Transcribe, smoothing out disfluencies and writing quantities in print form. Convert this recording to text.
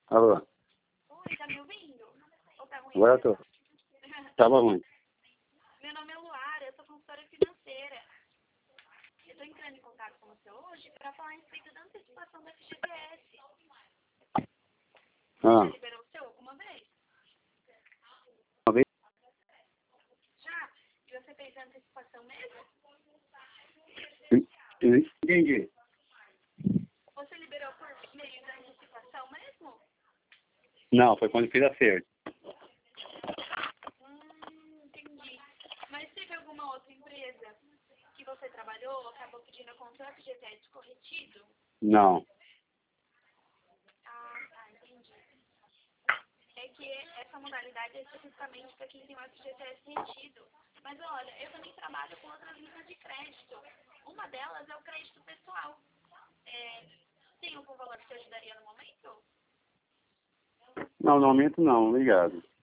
Alô? Oi, tá me ouvindo? Ou tá ruim? Agora eu tô. Tava ruim. Meu nome é Luara, eu sou consultora financeira. Eu tô entrando em contato com você hoje para falar a respeito da antecipação do FGTS. Você já liberou o seu alguma vez? Uma vez? Já? E você fez a antecipação mesmo? Entendi. Você liberou por meio da antecipação mesmo? Não, foi quando fiz acerto. Entendi. Mas teve alguma outra empresa que você trabalhou, acabou pedindo com o seu FGTS corretido? Não. Ah, tá, entendi. É que essa modalidade é especificamente para quem tem o FGTS retido. Mas olha, eu também trabalho com outras linhas de crédito. Uma delas é o crédito pessoal. Tem algum valor que te ajudaria no momento? Não, no momento não, obrigado.